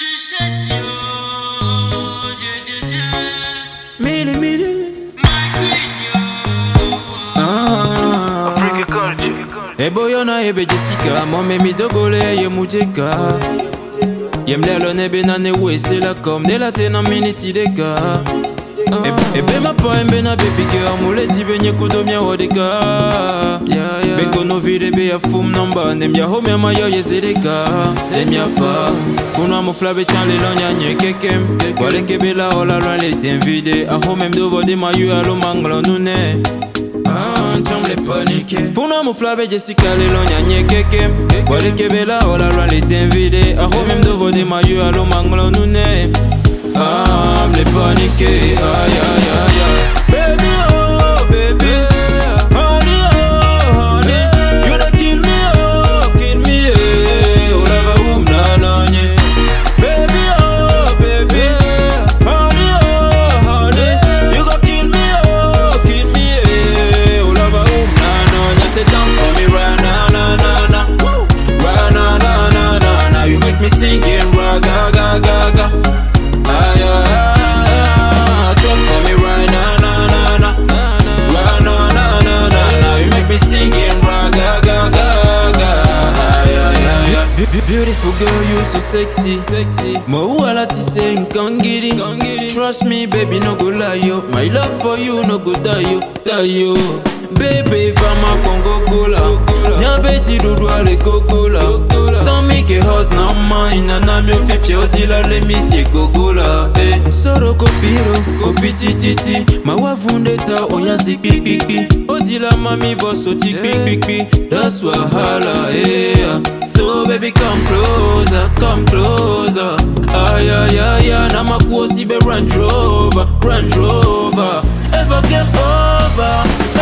Mili mili Africa culture. Eboyona ebe Jessica Mome mi dogole ye mujeka Yem lelo nebe na ne wese la kom De la te na miniti deka Ebe ma pa embe na baby girl Mole ti benye kudomya wadeka Beko no vide be ya fum namba Nem ya home ya mayo ye zedeka Dem ya pa Kuna mo flabe chan le lonya nye kekem Wale kebe la ola loin le ten vide A home mdo vode mayu alo manglo nune Chamble paniqué Funa mo flabe Jessica le lonya nye kekem Wale kebe la ola loin le ten vide A home mdo vode mayu alo manglo nune Chamble paniqué Aïe aïe aïe aïe Baby oh baby Honey oh honey You da kill me yeah Olava na na nye Baby oh baby Honey oh honey You gon' kill me yeah Olava na na nye Say dance for me right na na na na Right na na na na na You make me singing raga ga ga ga Ay ay ay Drop for me right na na na na Right na na na na na You make me singing raga ga ga ga Ay ay ay ay Beautiful girl, you so sexy. Mo wala ti say nkangiri. Trust me, baby, no go lie yo. My love for you no go die yo. Baby, fama Congo Gola. Nya beti dudu ale Gogola. Sans me ke house na mine na mi ofifi odila le misie Gogola. Soro kopiro, kopitititi. Ma wavunde ta oyansi kikiki. Odila mami voso ti kikiki. That's wahala, So baby come closer Ay ay ay ay Na makuosi be Range Rover Ever get over